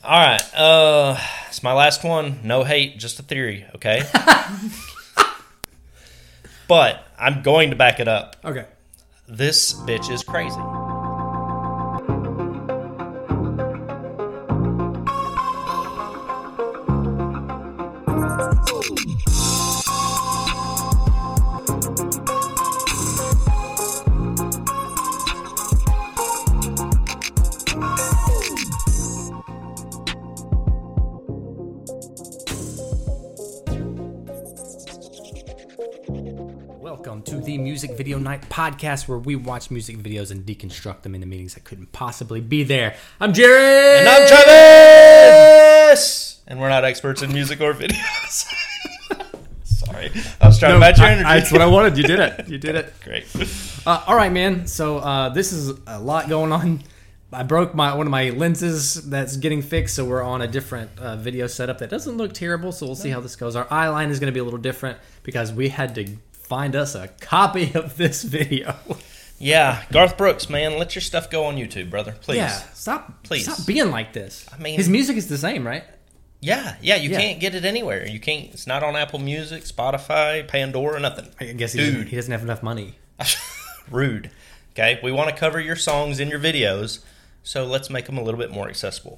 All right. It's my last one. No hate, just a theory, okay? But I'm going to back it up. Okay. This bitch is crazy. Welcome to the Music Video Night podcast, where we watch music videos and deconstruct them into meanings that couldn't possibly be there. I'm Jared! And I'm Travis! And we're not experts in music or videos. Sorry. I was trying to match your energy. That's what I wanted. You did it. You did it. Great. All right, man. So this is a lot going on. I broke one of my lenses that's getting fixed, so we're on a different video setup that doesn't look terrible, so we'll see how this goes. Our eye line is going to be a little different because we had to find us a copy of this video. Yeah, Garth Brooks, man, let your stuff go on YouTube, brother. Please. Yeah, stop being like this. I mean, his music is the same, right? Yeah, you can't get it anywhere. You can't. It's not on Apple Music, Spotify, Pandora, nothing. I guess he doesn't have enough money. Rude. Okay, we want to cover your songs in your videos, so let's make them a little bit more accessible.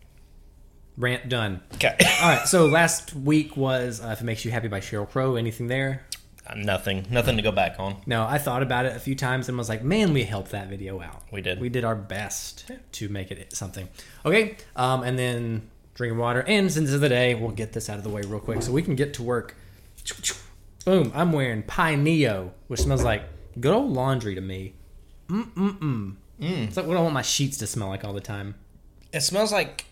Rant done. Okay. All right, so last week was If It Makes You Happy by Sheryl Crow. Anything there? Nothing to go back on. No, I thought about it a few times and was like, man, we helped that video out. We did. We did our best to make it something. Okay, and then drinking water. And since it's the day, we'll get this out of the way real quick so we can get to work. Boom, I'm wearing Pi Neo, which smells like good old laundry to me. It's like what I want my sheets to smell like all the time. It smells like,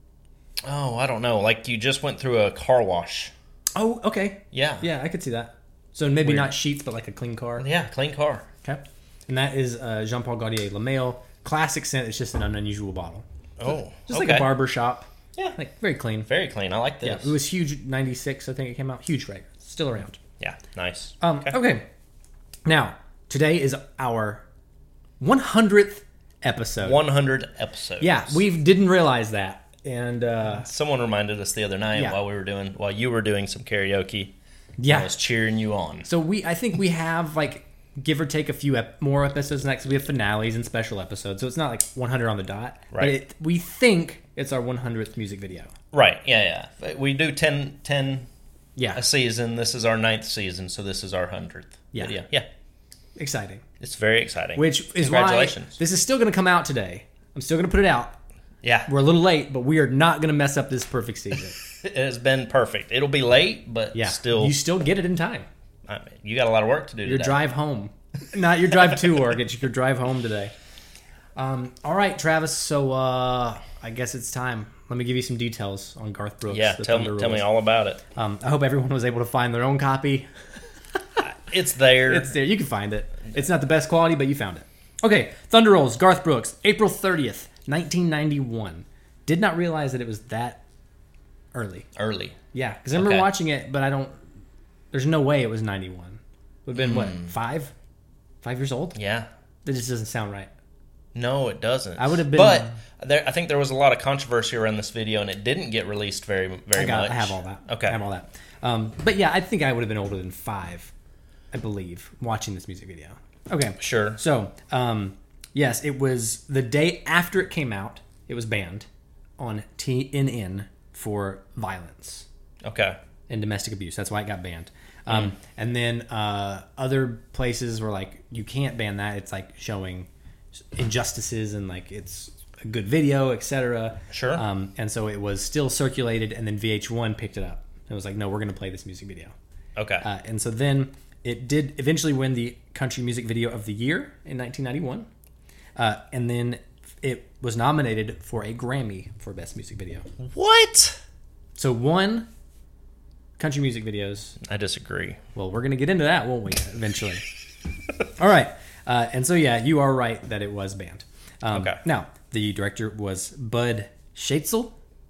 I don't know, like you just went through a car wash. Oh, okay. Yeah. Yeah, I could see that. So maybe Weird. not sheets, but like a clean car. Yeah, clean car. Okay. And that is Jean-Paul Gaultier Le Male. Classic scent. It's just an unusual bottle. Just like a barber shop. Yeah. Like very clean. Very clean. I like this. Yeah, it was huge. 96, I think it came out. Huge fragrance. Still around. Yeah, nice. Okay. Now, today is our 100th episode. 100 episodes. Yeah, we didn't realize that. And someone reminded us the other night while you were doing some karaoke. Yeah, I was cheering you on. So I think we have like give or take a few more episodes next. We have finales and special episodes, so it's not like 100 on the dot. Right. But we think it's our 100th music video. Right. Yeah. We do 10 a season. This is our 9th season, so this is our 100th video. Yeah. Exciting. It's very exciting. Which is Congratulations. Why this is still going to come out today. I'm still going to put it out. Yeah. We're a little late, but we are not going to mess up this perfect season. It has been perfect. It'll be late, but still. You still get it in time. I mean, you got a lot of work to do Your today. drive home. Not your drive to work. It's your drive home today. All right, Travis. So I guess it's time. Let me give you some details on Garth Brooks. Yeah, tell me all about it. I hope everyone was able to find their own copy. It's there. It's there. You can find it. It's not the best quality, but you found it. Okay, Thunder Rolls, Garth Brooks, April 30th, 1991. Did not realize that it was that early. Yeah, because I remember watching it, but there's no way it was 91. Would have been, what, 5? 5 years old? Yeah. That just doesn't sound right. No, it doesn't. I would have been... But I think there was a lot of controversy around this video, and it didn't get released very much. I have all that. Okay. I have all that. But yeah, I think I would have been older than 5, I believe, watching this music video. Okay. Sure. So, yes, it was the day after it came out. It was banned on TNN for violence. Okay. And domestic abuse. That's why it got banned. And then other places were like, you can't ban that. It's like showing injustices and like it's a good video, etc. Sure. And so it was still circulated, and then VH1 picked it up. It was like, no, we're going to play this music video. Okay. And so then it did eventually win the Country Music Video of the Year in 1991. And then it was nominated for a Grammy for Best Music Video. What? So one country music videos. I disagree. Well, we're going to get into that, won't we, eventually? All right. And so, yeah, you are right that it was banned. Okay. Now, the director was Bud Schatzel.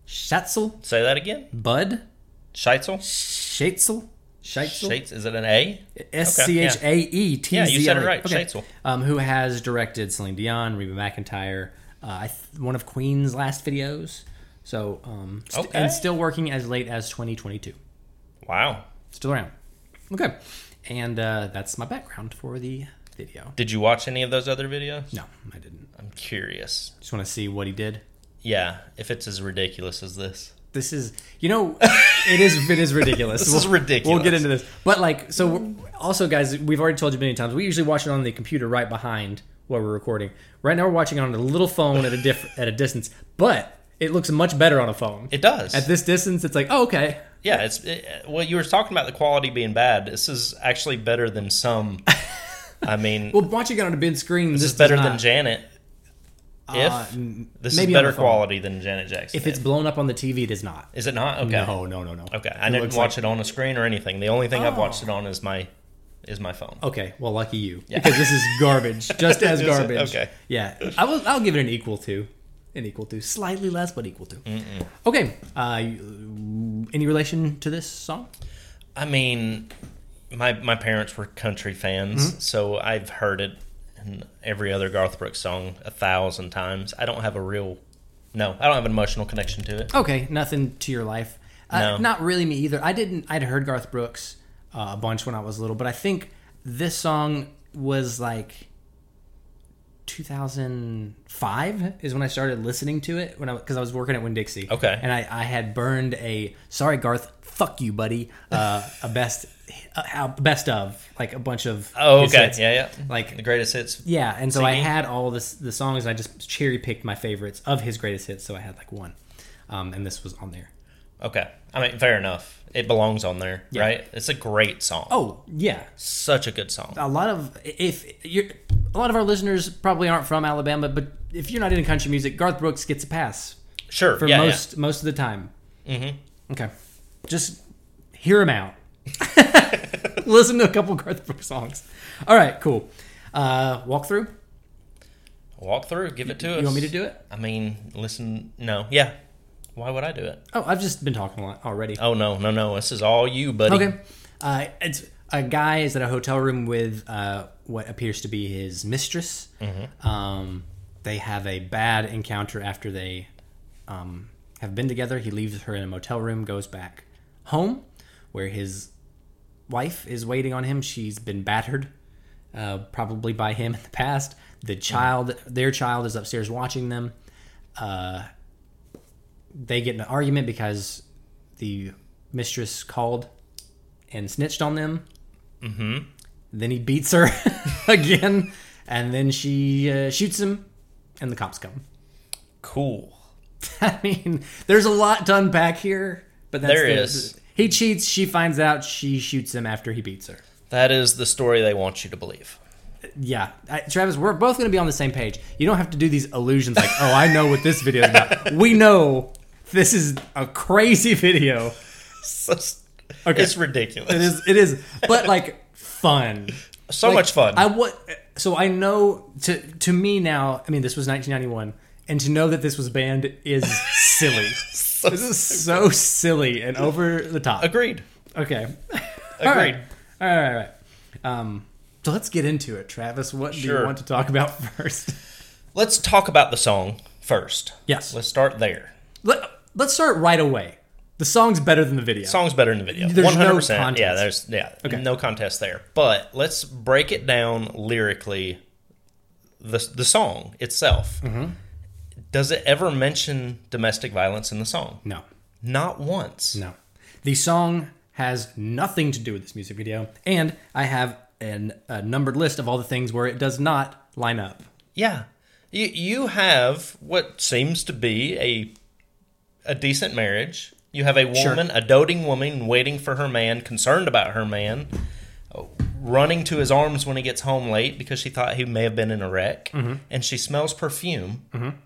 Say that again? Bud Schatzel? Schatzel? Shates? Is it an A? Schaeetz. Yeah, you said it right. Okay. Schatzel. Who has directed Celine Dion, Reba McEntire, one of Queen's last videos, So, Okay. and still working as late as 2022. Wow. Still around. Okay. And that's my background for the video. Did you watch any of those other videos? No, I didn't. I'm curious. Just want to see what he did. Yeah, if it's as ridiculous as this. This is, it is ridiculous. This is ridiculous. We'll get into this. But also guys, we've already told you many times, we usually watch it on the computer right behind while we're recording. Right now we're watching it on a little phone at a distance, but it looks much better on a phone. It does. At this distance, it's like, oh, okay. Yeah, well, you were talking about the quality being bad. This is actually better than some. I mean, well, watching it on a big screen, this is better than Janet. This is better quality than Janet Jackson. If it's blown up on the TV, it is not. Is it not? Okay. No. Okay, I didn't watch it on a screen or anything. The only thing I've watched it on is my phone. Okay, well, lucky you, because this is garbage, just as garbage. Okay. Yeah, I'll give it an equal to, slightly less, but equal to. Okay, any relation to this song? I mean, my parents were country fans, so I've heard it in every other Garth Brooks song 1,000 times. I don't have an emotional connection to it. Okay, nothing to your life. No. Not really me either. I'd heard Garth Brooks a bunch when I was little, but I think this song was like 2005 is when I started listening to it because I was working at Winn-Dixie. Okay. And I had burned a sorry Garth, fuck you buddy, a best of, like a bunch of his hits. Yeah, like the greatest hits. Yeah, and so CD. I had all the songs, and I just cherry picked my favorites of his greatest hits. So I had like one, and this was on there. Okay, I mean, fair enough. It belongs on there, right? It's a great song. Oh yeah, such a good song. A lot of our listeners probably aren't from Alabama, but if you're not into country music, Garth Brooks gets a pass. Sure, for most of the time. Mm-hmm. Okay, just hear him out. Listen to a couple Garth Brooks songs. All right, cool. Walk through. Give it to us. You want me to do it? I mean, listen. No, yeah. Why would I do it? Oh, I've just been talking a lot already. Oh no. This is all you, buddy. Okay. It's a guy is at a hotel room with what appears to be his mistress. Mm-hmm. They have a bad encounter after they have been together. He leaves her in a motel room, goes back home, where his wife is waiting on him. She's been battered, probably by him in the past. Their child is upstairs watching them. They get in an argument because the mistress called and snitched on them. Mm-hmm. Then he beats her again, and then she shoots him, and the cops come. Cool. I mean, there's a lot to unpack here, but there is. He cheats, she finds out, she shoots him after he beats her. That is the story they want you to believe. Yeah. Travis, we're both going to be on the same page. You don't have to do these illusions like, oh, I know what this video is about. We know this is a crazy video. Okay. It's ridiculous. It is, but like fun. So much fun. So I know to me now, I mean, this was 1991, and to know that this was banned is silly. This is so silly and over the top. Agreed. Okay. Agreed. All right. So let's get into it, Travis. What do you want to talk about first? Let's talk about the song first. Yes. Let's start there. Let's start right away. The song's better than the video. Song's better than the video. There's 100%. No contest. No contest there. But let's break it down lyrically. The song itself. Mm-hmm. Does it ever mention domestic violence in the song? No. Not once. No. The song has nothing to do with this music video, and I have a numbered list of all the things where it does not line up. Yeah. You have what seems to be a decent marriage. You have a woman, a doting woman, waiting for her man, concerned about her man, running to his arms when he gets home late because she thought he may have been in a wreck, mm-hmm. and she smells perfume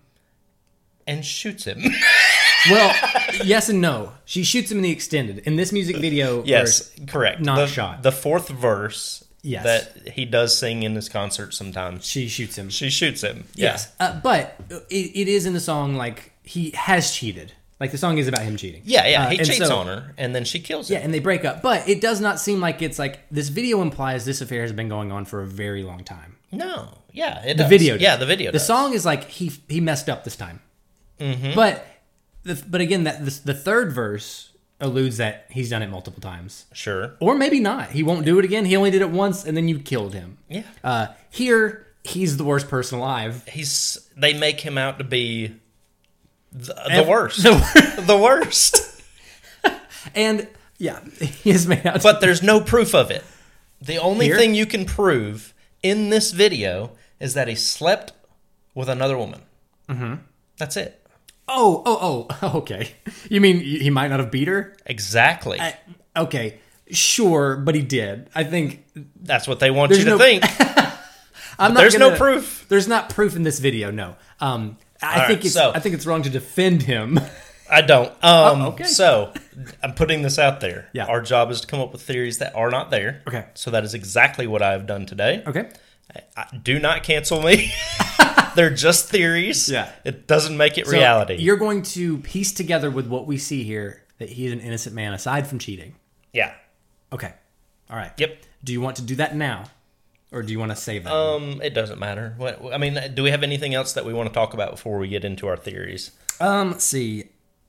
and shoots him. Well, yes and no. She shoots him in the extended. In this music video, yes, correct. Not shot. The fourth verse that he does sing in his concert sometimes. She shoots him. Yes. But it is in the song like he has cheated. Like, the song is about him cheating. Yeah, he cheats on her, and then she kills him. Yeah, and they break up. But it does not seem like it's like, this video implies this affair has been going on for a very long time. No. Yeah, it does. The video does. The song is like, he messed up this time. Mm-hmm. But But again, the third verse alludes that he's done it multiple times. Sure. Or maybe not. He won't do it again. He only did it once, and then you killed him. Yeah. Here, he's the worst person alive. They make him out to be the worst. The The worst. And, yeah, he is made out But there's no proof of it. The only Here? thing you can prove in this video is that he slept with another woman. Mm-hmm. That's it. Oh, okay. You mean he might not have beat her? Exactly. Okay, sure, but he did. I think That's what they want you to no- think. There's no proof. There's not proof in this video. No. I right, think it's wrong to defend him. I don't. okay. So, I'm putting this out there. Yeah. Our job is to come up with theories that are not there. Okay. So that is exactly what I have done today. Okay. Do not cancel me. They're just theories. Yeah. It doesn't make it So reality. you're going to piece together with what we see here that he's an innocent man aside from cheating. Yeah. Okay. All right. Yep. Do you want to do that now, or do you want to save that? It doesn't matter. Do we have anything else that we want to talk about before we get into our theories? Let's see.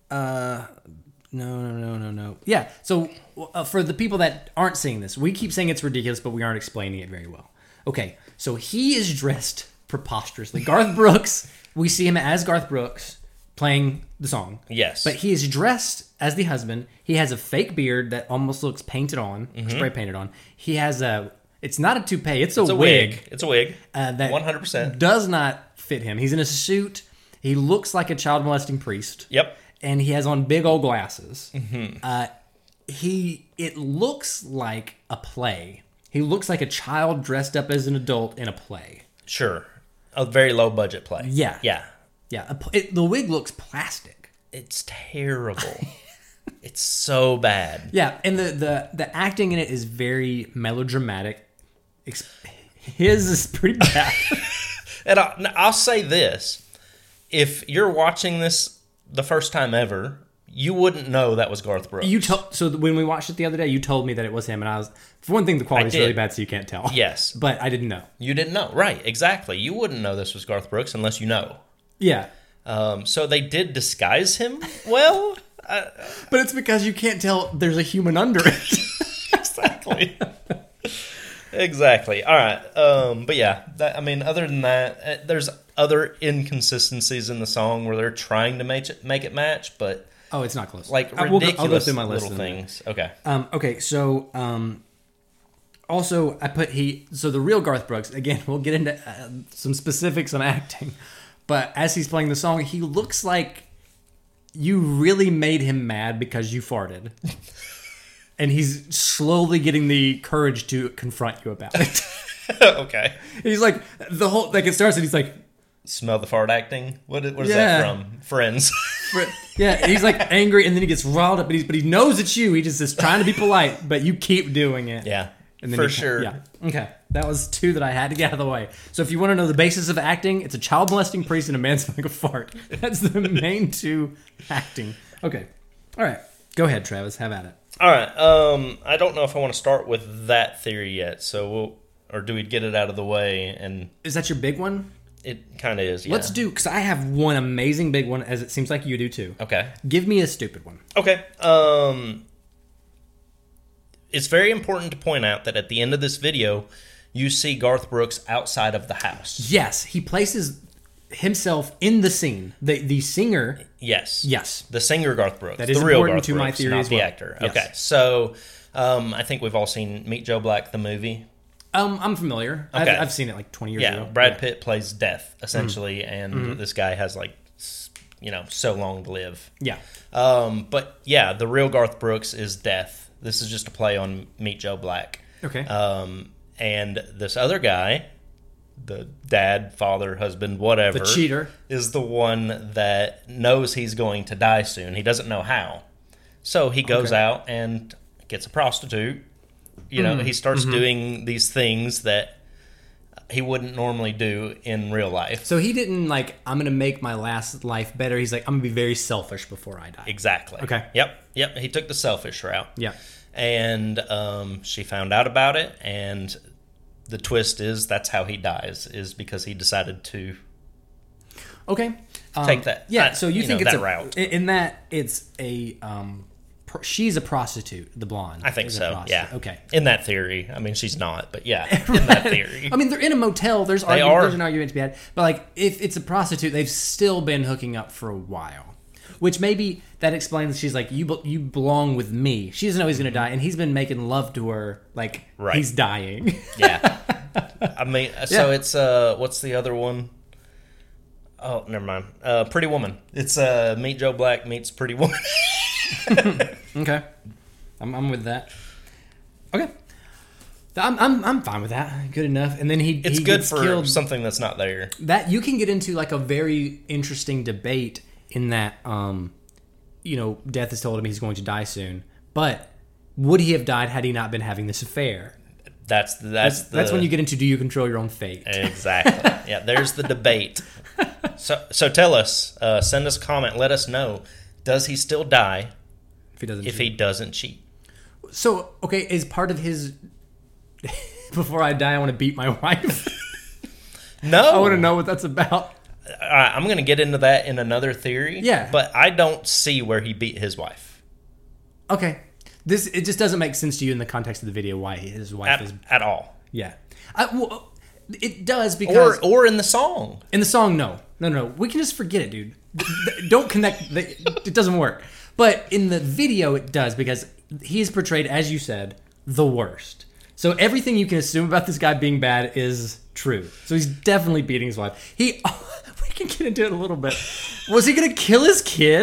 No. Yeah. So for the people that aren't seeing this, we keep saying it's ridiculous, but we aren't explaining it very well. Okay. So he is dressed preposterously. Garth Brooks. We see him as Garth Brooks playing the song. Yes. But he is dressed as the husband. He has a fake beard that almost looks painted on, spray painted on. He has it's not a toupee, it's a wig. It's a wig. That 100%. does not fit him. He's in a suit. He looks like a child molesting priest. Yep. And he has on big old glasses. It looks like a play. He looks like a child dressed up as an adult in a play. Sure. A very low budget play. Yeah. Yeah. Yeah. The wig looks plastic. It's terrible. It's so bad. Yeah, and the acting in it is very melodramatic. His is pretty bad. And I'll say this. If you're watching this the first time ever, you wouldn't know that was Garth Brooks. So when we watched it the other day, you told me that it was him, and I was, for one thing, the quality's really bad, so you can't tell. Yes. But I didn't know. You didn't know. Right, exactly. You wouldn't know this was Garth Brooks unless you know. Yeah. So they did disguise him well. But it's because you can't tell there's a human under it. Exactly. Exactly. All right. But yeah, other than that, there's other inconsistencies in the song where they're trying to make it match, but oh, it's not close. like I'll go ridiculous through my list little things. Okay. Okay. So, also I put so the real Garth Brooks, again, we'll get into some specifics on acting, but as he's playing the song, he looks like you really made him mad because you farted. And he's slowly getting the courage to confront you about it. Okay. He's like, it starts and he's like, Smell the fart acting? What is Yeah. that from? Friends. yeah, he's like angry and then he gets riled up, but he knows it's you. He just is trying to be polite, but you keep doing it. Yeah. And then for you sure. Yeah. Okay. That was two that I had to get out of the way. So if you want to know the basis of acting, it's a child molesting priest and a man smelling a fart. That's the main two acting. Okay. All right. Go ahead, Travis. Have at it. All right. I don't know if I want to start with that theory yet. So or do we get it out of the way? And Is that your big one? it kind of is. Yeah. Let's do, because I have one amazing big one, as it seems like you do too. Okay. Give me a stupid one. Okay. It's very important to point out that at the end of this video, you see Garth Brooks outside of the house. Yes, he places himself in the scene. The singer. Yes. Yes. The singer Garth Brooks. That is the real important Garth to Brooks, my theory not as the well. actor. Yes. Okay. So I think we've all seen Meet Joe Black, the movie. I'm familiar. Okay. I've seen it like 20 years ago. Brad Pitt plays Death, essentially, and this guy has so long to live. Yeah. But yeah, the real Garth Brooks is Death. This is just a play on Meet Joe Black. Okay. And this other guy, the dad, father, husband, whatever, The cheater. is the one that knows he's going to die soon. He doesn't know how. So he goes out and gets a prostitute. He starts doing these things that he wouldn't normally do in real life. So he didn't I'm going to make my last life better. He's like, I'm going to be very selfish before I die. Exactly. Okay. Yep. He took the selfish route. Yeah. And she found out about it, and the twist is that's how he dies, is because he decided to. Okay. take that. Yeah, so you think it's that a route? In that it's a she's a prostitute, the blonde. I think so. Yeah. Okay. In that theory, I mean, she's not, but yeah, in that theory. I mean, they're in a motel. There's an argument to be had. But like, if it's a prostitute, they've still been hooking up for a while, which maybe that explains. She's like, you belong with me. She doesn't know he's gonna die, and he's been making love to her like he's dying. Yeah. I mean, so it's what's the other one? Oh, never mind. Pretty Woman. It's Meet Joe Black meets Pretty Woman. Okay, I'm with that. Okay, I'm fine with that. Good enough. And then it's he good gets for killed. something that's not there. That you can get into like a very interesting debate in that, death has told him he's going to die soon. But would he have died had he not been having this affair? That's when you get into, do you control your own fate? Exactly. Yeah, there's the debate. So tell us, send us a comment, let us know, does he still die if he doesn't cheat? So, okay, is part of his before I die I want to beat my wife? No. I want to know what that's about. I'm going to get into that in another theory. Yeah. But I don't see where he beat his wife. Okay. It just doesn't make sense to you in the context of the video why his wife is... At all. Yeah. Well, it does because... Or in the song. In the song, no. No. We can just forget it, dude. Don't connect... It doesn't work. But in the video, it does because he's portrayed, as you said, the worst. So everything you can assume about this guy being bad is true. So he's definitely beating his wife. We can get into it a little bit. Was he going to kill his kid?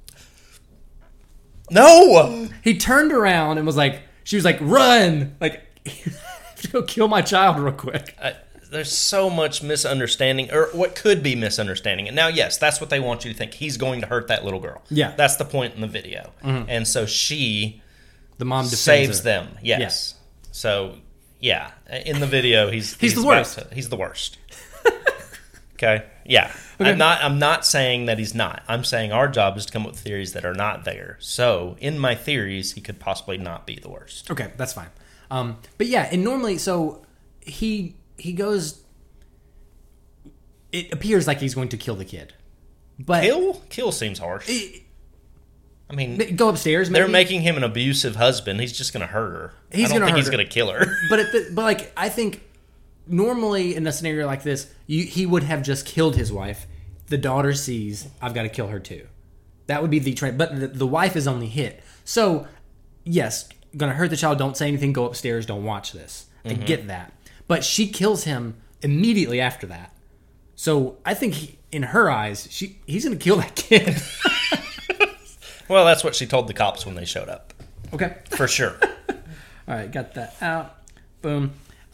No! He turned around and was like, she was like, run! Like, I have to go kill my child real quick. There's so much misunderstanding, or what could be misunderstanding. And now, yes, that's what they want you to think. He's going to hurt that little girl. Yeah. That's the point in the video. Mm-hmm. And so the mom saves them. Yes. Yeah. So, yeah. In the video, he's the worst. He's the worst. Okay? Yeah. Okay. I'm not saying that he's not. I'm saying our job is to come up with theories that are not there. So, in my theories, he could possibly not be the worst. Okay, that's fine. But yeah, and normally, so he goes... It appears like he's going to kill the kid. But Kill seems harsh. I mean... Go upstairs, maybe? They're making him an abusive husband. He's just going to hurt her. I don't think he's going to kill her. But I think... Normally, in a scenario like this, he would have just killed his wife. The daughter sees, I've got to kill her too. That would be the trend. But the wife is only hit. So, yes, gonna hurt the child. Don't say anything. Go upstairs. Don't watch this. Mm-hmm. I get that. But she kills him immediately after that. So, I think in her eyes, he's gonna kill that kid. Well, that's what she told the cops when they showed up. Okay. For sure. All right, got that out. Boom.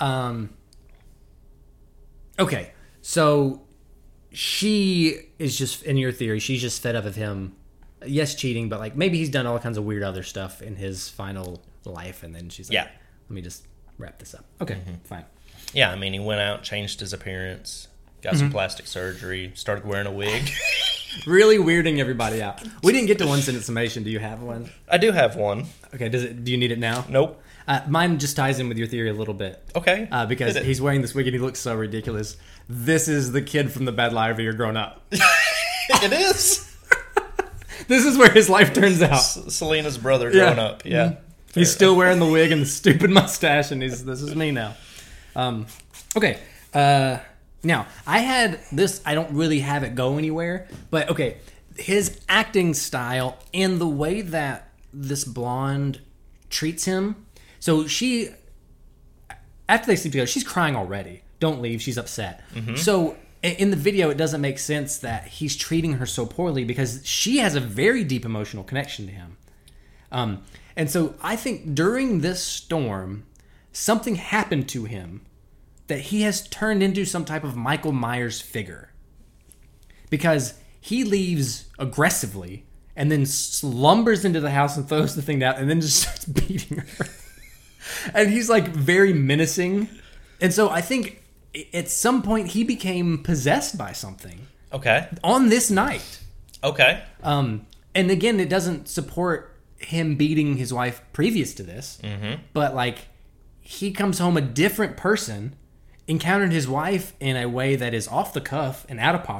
Okay, so she is just, in your theory, she's just fed up of him, yes, cheating, but like maybe he's done all kinds of weird other stuff in his final life, and then she's like, let me just wrap this up. Okay, fine. Yeah, I mean, he went out, changed his appearance, got some plastic surgery, started wearing a wig. Really weirding everybody out. We didn't get to one sentence summation. Do you have one? I do have one. Okay, do you need it now? Nope. Mine just ties in with your theory a little bit. Okay. Because he's wearing this wig and he looks so ridiculous. This is the kid from the Bad Life of Your Grown Up. It is. This is where his life turns out. Selena's brother grown up. Yeah. Mm-hmm. He's still wearing the wig and the stupid mustache, and this is me now. Okay. Now, I had this, I don't really have it go anywhere, but okay. His acting style and the way that this blonde treats him. So she, after they sleep together, she's crying already. Don't leave. She's upset. Mm-hmm. So in the video, it doesn't make sense that he's treating her so poorly because she has a very deep emotional connection to him. And so I think during this storm, something happened to him that he has turned into some type of Michael Myers figure. Because he leaves aggressively and then slumbers into the house and throws the thing down and then just starts beating her. And he's like very menacing. And so I think at some point he became possessed by something. Okay. On this night. Okay. And again, it doesn't support him beating his wife previous to this. Mm-hmm. But like he comes home a different person, encountered his wife in a way that is off the cuff and out of pocket,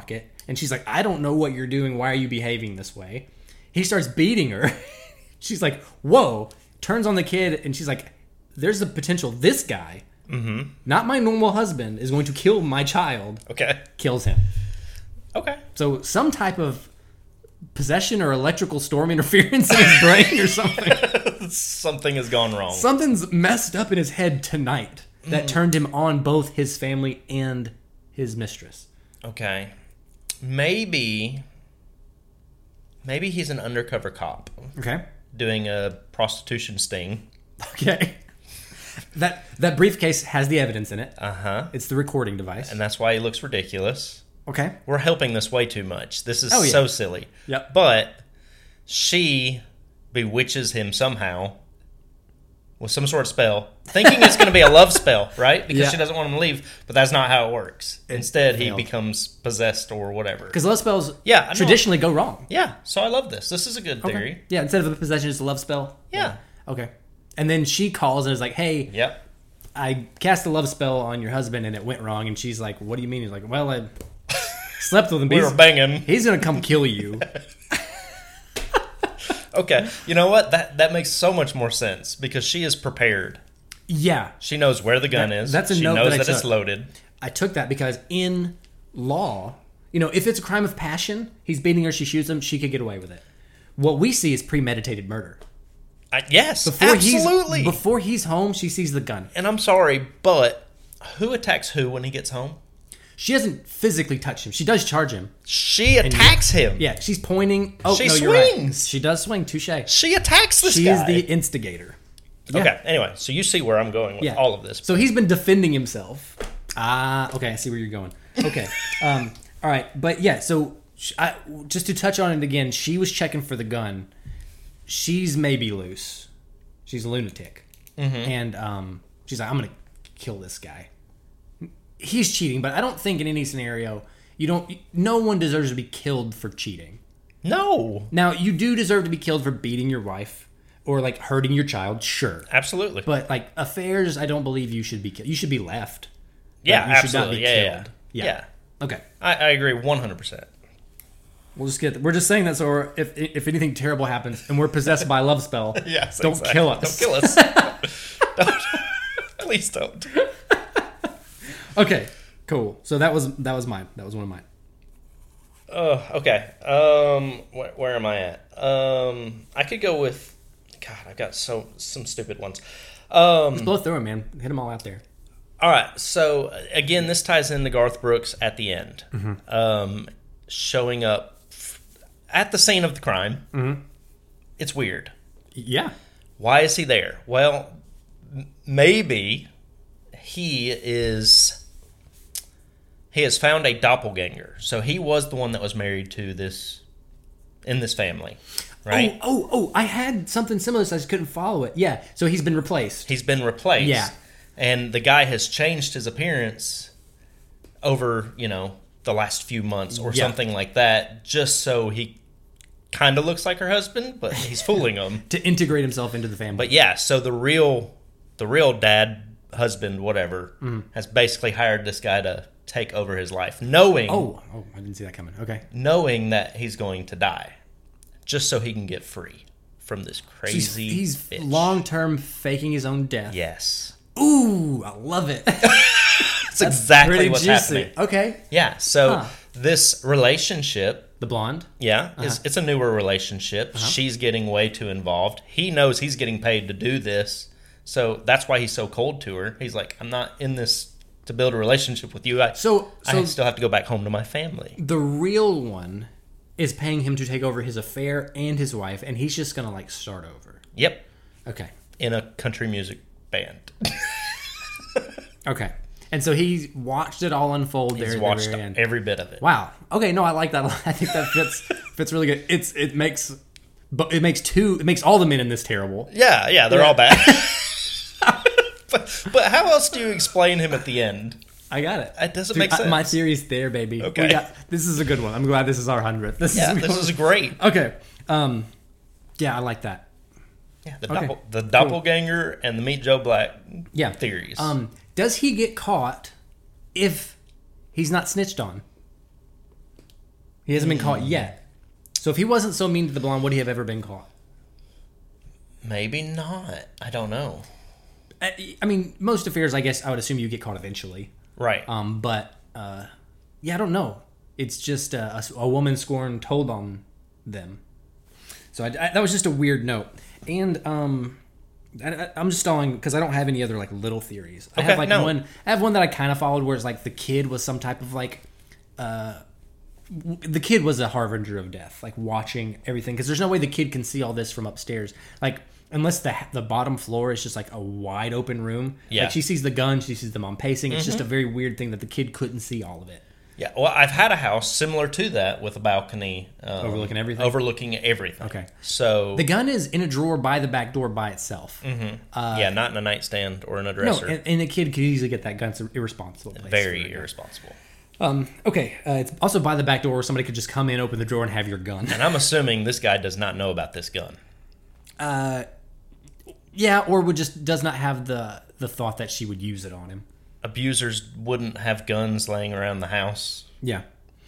And she's like, I don't know what you're doing. Why are you behaving this way? He starts beating her. She's like, whoa. Turns on the kid, and she's like, there's the potential this guy, not my normal husband, is going to kill my child. Okay. Kills him. Okay. So some type of possession or electrical storm interference in his brain or something. Something has gone wrong. Something's messed up in his head tonight that turned him on both his family and his mistress. Okay. Maybe he's an undercover cop. Okay. Doing a prostitution sting. Okay. That briefcase has the evidence in it. Uh-huh. It's the recording device. And that's why he looks ridiculous. Okay. We're helping this way too much. This is yeah. so silly. Yep. But she bewitches him somehow with some sort of spell, thinking it's going to be a love spell, right? Because she doesn't want him to leave, but that's not how it works. Instead, he becomes possessed or whatever. Because love spells traditionally go wrong. Yeah, so I love this. This is a good theory. Yeah, instead of a possession, it's a love spell. Yeah. Okay. And then she calls and is like, hey, Yep. I cast a love spell on your husband and it went wrong. And she's like, what do you mean? He's like, well, I slept with him. We were banging. He's going to come kill you. Okay. You know what? That makes so much more sense because she is prepared. Yeah. She knows where the gun is. That's a she note knows that I that it's took. loaded. I took that because in law, if it's a crime of passion, he's beating her, she shoots him, she could get away with it. What we see is premeditated murder. Yes, absolutely. Before he's home, she sees the gun. And I'm sorry, but who attacks who when he gets home? She doesn't physically touch him. She does charge him. She attacks him. Yeah, she's pointing. Oh, she no, swings. You're right. She does swing. Touche. She attacks this she guy. She is the instigator. Yeah. Okay, anyway, so you see where I'm going with all of this. So he's been defending himself. Okay, I see where you're going. Okay. All right, but yeah, so just to touch on it again, she was checking for the gun. She's maybe loose. She's a lunatic. And she's like, I'm going to kill this guy. He's cheating, but I don't think in any scenario, no one deserves to be killed for cheating. No. Now, you do deserve to be killed for beating your wife or like hurting your child, sure. Absolutely. But like affairs, I don't believe you should be killed. You should be left. Yeah, you absolutely. should not be killed. Yeah. Okay. I agree 100%. We're just saying that so if anything terrible happens and we're possessed by a love spell, don't kill us. Don't kill us. Don't. Please don't. Okay, cool. So that was mine. That was one of mine. Okay. Where am I at? I could go with. God, I've got some stupid ones. Just blow through them, man. Hit them all out there. All right. So again, this ties into Garth Brooks at the end, showing up at the scene of the crime. It's weird. Yeah. Why is he there? Well, maybe he has found a doppelganger. So he was the one that was married to this family, right? Oh! I had something similar, so I just couldn't follow it. Yeah. So he's been replaced. He's been replaced. Yeah. And the guy has changed his appearance over, the last few months or something like that, just so he kind of looks like her husband, but he's fooling him to integrate himself into the family. But yeah, so the real dad, husband, whatever, has basically hired this guy to take over his life, knowing. Oh, I didn't see that coming. Okay. Knowing that he's going to die, just so he can get free from this crazy. He's bitch. Long-term faking his own death. Yes. Ooh, I love it. That's exactly what's juicy. happening. Okay. Yeah. So this relationship, the blonde, it's a newer relationship. She's getting way too involved. He knows he's getting paid to do this, so that's why he's so cold to her. He's like, I'm not in this to build a relationship with you. I still have to go back home to my family. The real one is paying him to take over his affair and his wife, and he's just gonna like start over. Yep. Okay. In a country music band. Okay. And so he watched it all unfold there. He's watched every bit of it. Wow. Okay, no, I like that. I think that fits really good. It makes all the men in this terrible. Yeah, they're all bad. but how else do you explain him at the end? I got it. It doesn't make sense. My theory's there, baby. Okay. This is a good one. I'm glad this is our 100th. This is great. Okay. Yeah, I like that. Yeah, the doppelganger and the Meet Joe Black theories. Does he get caught if he's not snitched on? He hasn't been caught yet. So if he wasn't so mean to the blonde, would he have ever been caught? Maybe not. I don't know. I mean, most affairs, I guess I would assume you get caught eventually. Right. Yeah, I don't know. It's just a woman scorn told on them. So that was just a weird note. And I'm just stalling because I don't have any other like little theories. I have one that I kind of followed where it's like the kid was some type of like the kid was a harbinger of death, like watching everything, because there's no way the kid can see all this from upstairs, like unless the bottom floor is just like a wide open room. Yeah, like she sees the gun, she sees the mom pacing. It's just a very weird thing that the kid couldn't see all of it. Yeah, well, I've had a house similar to that with a balcony overlooking everything. Okay, so the gun is in a drawer by the back door by itself. Yeah, not in a nightstand or in a dresser. No, and a kid could easily get that gun. It's an irresponsible place. Very irresponsible. Okay, it's also by the back door where somebody could just come in, open the drawer, and have your gun. And I'm assuming this guy does not know about this gun. Yeah, or does not have the thought that she would use it on him. Abusers wouldn't have guns laying around the house. Yeah.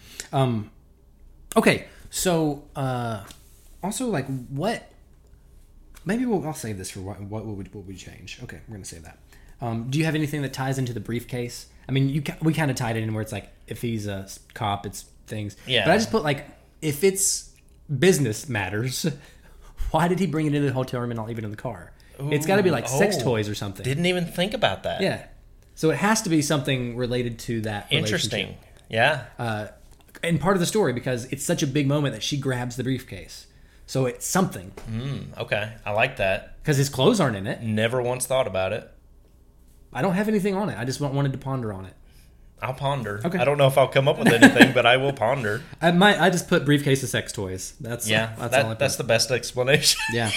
Okay, so also like what? Maybe I'll save this for what would we change? Okay, we're gonna save that. Do you have anything that ties into the briefcase? I mean, we kind of tied it in where it's like if he's a cop, it's things. Yeah. But I just put like if it's business matters, why did he bring it into the hotel room and not leave it in the car? Ooh, it's got to be like sex toys or something. Didn't even think about that. Yeah. So it has to be something related to that. Interesting. Yeah. And part of the story because it's such a big moment that she grabs the briefcase. So it's something. Okay. I like that. Because his clothes aren't in it. Never once thought about it. I don't have anything on it. I just wanted to ponder on it. I'll ponder. Okay. I don't know if I'll come up with anything, but I will ponder. I just put briefcase of sex toys. That's all I put. That's the best explanation. Yeah.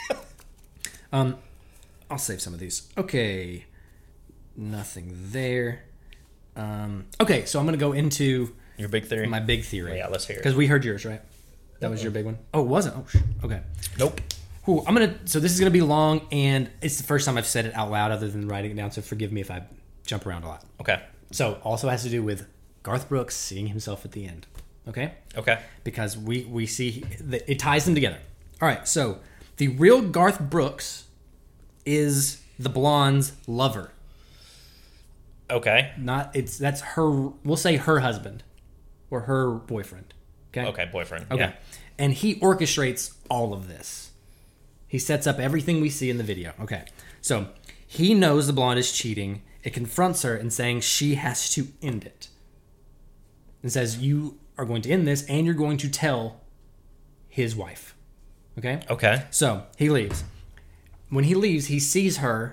I'll save some of these. Okay. Nothing there. Okay, so I'm going to go into your big theory. My big theory. Yeah, let's hear it. Because we heard yours, right? That was your big one. Oh, it wasn't. Oh, okay. Nope. Cool. So this is going to be long, and it's the first time I've said it out loud other than writing it down, so forgive me if I jump around a lot. Okay. So also has to do with Garth Brooks seeing himself at the end. Okay? Okay. Because we see that it ties them together. All right, so the real Garth Brooks is the blonde's lover. Okay. That's her, we'll say her husband or her boyfriend. Okay? Okay, boyfriend. Okay. Yeah. And he orchestrates all of this. He sets up everything we see in the video. Okay. So he knows the blonde is cheating. It confronts her and saying she has to end it. And says, you are going to end this and you're going to tell his wife. Okay? Okay. So he leaves. When he leaves, he sees her,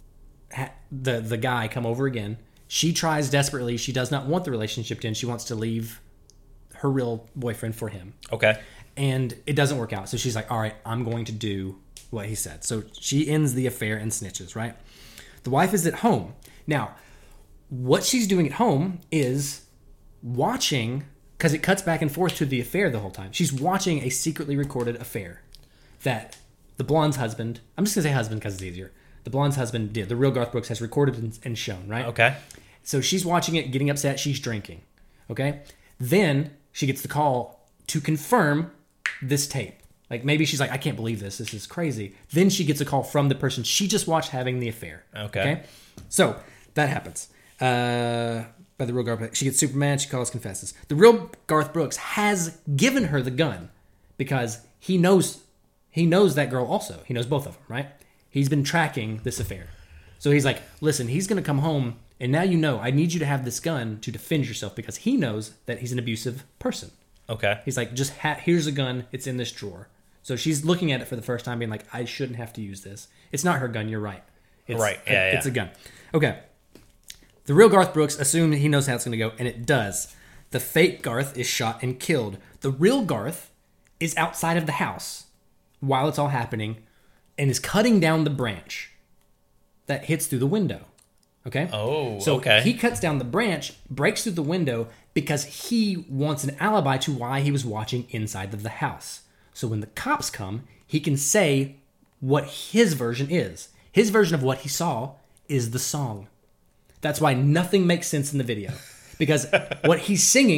the guy come over again. She tries desperately. She does not want the relationship to end. She wants to leave her real boyfriend for him. Okay. And it doesn't work out. So she's like, all right, I'm going to do what he said. So she ends the affair and snitches, right? The wife is at home. Now, what she's doing at home is watching, because it cuts back and forth to the affair the whole time. She's watching a secretly recorded affair that the blonde's husband, I'm just going to say husband because it's easier. The blonde's husband did. The real Garth Brooks has recorded and shown, right? Okay. So she's watching it, getting upset. She's drinking. Okay? Then she gets the call to confirm this tape. Like maybe she's like, I can't believe this. This is crazy. Then she gets a call from the person she just watched having the affair. Okay. So that happens. By the real Garth Brooks. She gets super mad. She calls, confesses. The real Garth Brooks has given her the gun because he knows that girl also. He knows both of them, right? He's been tracking this affair. So he's like, listen, he's going to come home, and now you know I need you to have this gun to defend yourself because he knows that he's an abusive person. Okay. He's like, just here's a gun. It's in this drawer. So she's looking at it for the first time being like, I shouldn't have to use this. It's not her gun. You're right. Right. Yeah, It's a gun. Okay. The real Garth Brooks assumed he knows how it's going to go, and it does. The fake Garth is shot and killed. The real Garth is outside of the house while it's all happening and is cutting down the branch that hits through the window. Okay? Oh, so okay. He cuts down the branch, breaks through the window because he wants an alibi to why he was watching inside of the house. So when the cops come, he can say what his version is. His version of what he saw is the song. That's why nothing makes sense in the video. Because what he's singing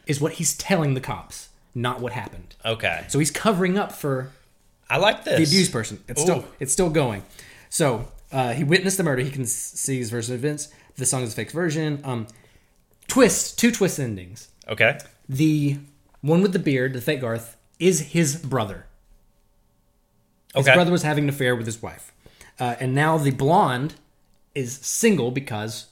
is what he's telling the cops, not what happened. Okay. So he's covering up for I like this. the abused person. It's still going. So he witnessed the murder. He can see his version of events. The song is a fake version. Two twist endings. Okay. The one with the beard, the fake Garth, is his brother. His Okay. brother was having an affair with his wife. And now the blonde is single because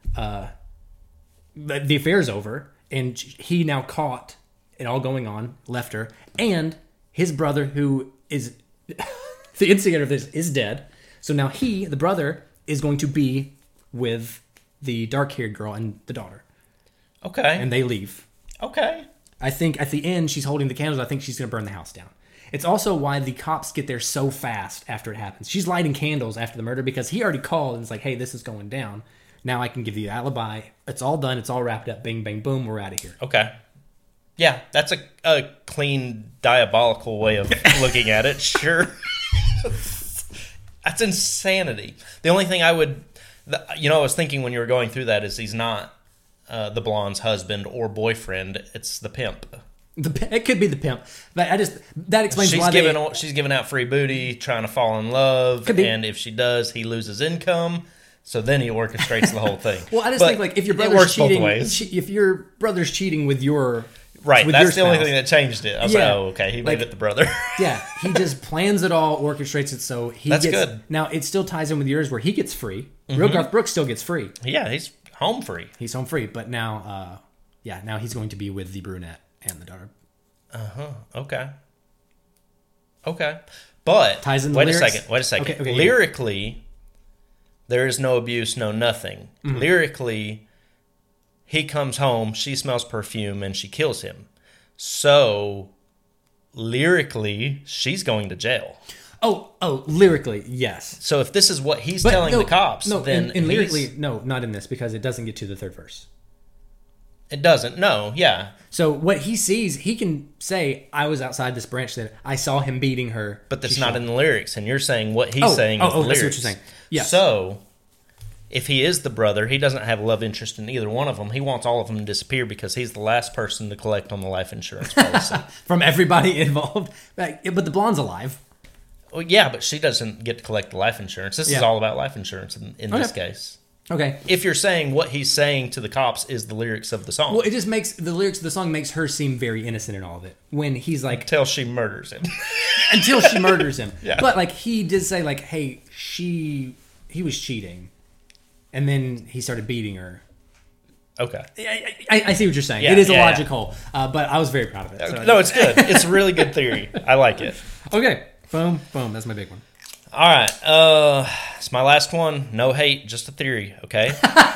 the affair's over. And he now caught it all going on, left her. And his brother, who is the instigator of this, is dead. So now he, the brother, is going to be with the dark-haired girl and the daughter. Okay. And they leave. Okay. I think at the end, she's holding the candles. I think she's going to burn the house down. It's also why the cops get there so fast after it happens. She's lighting candles after the murder because he already called and it's like, hey, this is going down. Now I can give you the alibi. It's all done. It's all wrapped up. Bing, bang, boom. We're out of here. Okay. Yeah, that's a clean, diabolical way of looking at it. Sure. That's insanity. The only thing I was thinking when you were going through that is he's not the blonde's husband or boyfriend. It's the pimp. It could be the pimp. That explains She's why she's giving out free booty, trying to fall in love, and if she does, he loses income. So then he orchestrates the whole thing. Well, I just think like if your brother's cheating, if your brother's cheating with your right, with that's your the only spouse, thing that changed it. I was like, oh, okay, he made it the brother. Yeah, he just plans it all, orchestrates it so he That's gets good. Now it still ties in with yours where he gets free. Real Garth Brooks still gets free. Yeah, he's home free. He's home free, but now, now he's going to be with the brunette and the daughter. Okay. But ties in the wait lyrics? a second. Okay, Lyrically, there is no abuse, no nothing. Mm-hmm. Lyrically, he comes home, she smells perfume, and she kills him. So, lyrically, she's going to jail. Oh, lyrically, yes. So if this is what he's telling the cops, then in lyrically, no, not in this because it doesn't get to the third verse. It doesn't. No, yeah. So what he sees, he can say, "I was outside this branch that I saw him beating her." But that's not in the lyrics, and you're saying what he's saying is the lyrics. That's what you're saying. Yeah. So if he is the brother, he doesn't have a love interest in either one of them. He wants all of them to disappear because he's the last person to collect on the life insurance policy from everybody involved. But the blonde's alive. Well, yeah, but she doesn't get to collect the life insurance. This is all about life insurance in this case. Okay. If you're saying what he's saying to the cops is the lyrics of the song. Well, it just makes the lyrics of the song makes her seem very innocent in all of it. When he's like... Until she murders him. Until she murders him. Yeah. But like he did say like, hey, he was cheating. And then he started beating her. Okay. I see what you're saying. Yeah, it is illogical, but I was very proud of it. So. No, it's good. It's a really good theory. I like it. Okay. Boom. That's my big one. All right. It's my last one. No hate, just a theory, okay?